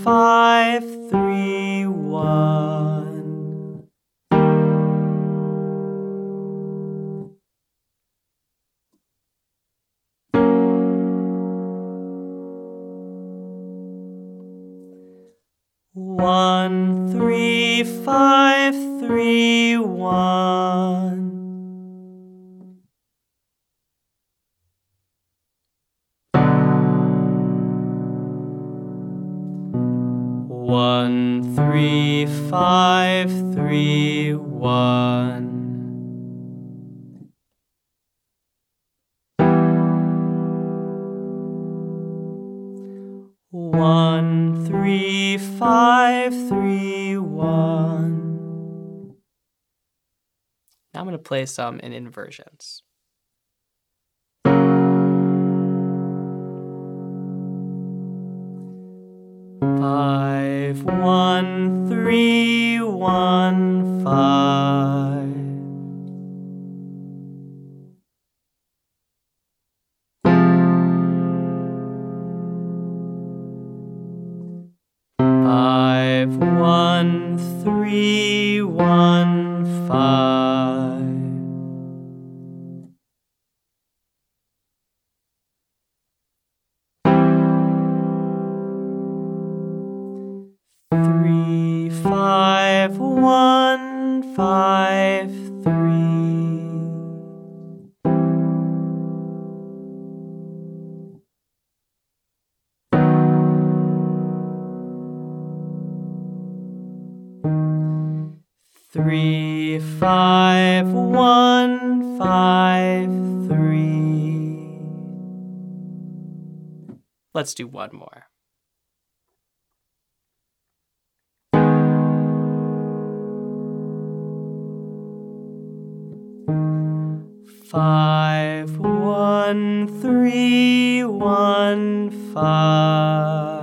5, 3, 1. 1, 3, 5, 3, 1. 1, 3, 5, 3, 1. 1, 3, 5, 3, 1. Now I'm going to play some in inversions. 5, 1, 3, 1, 5. 5, 1, 3, 1, 5. 3, 5, 1, 5, 3. 3, 5, 1, 5, 3. Let's do one more. 5, 1, 3, 1, 5.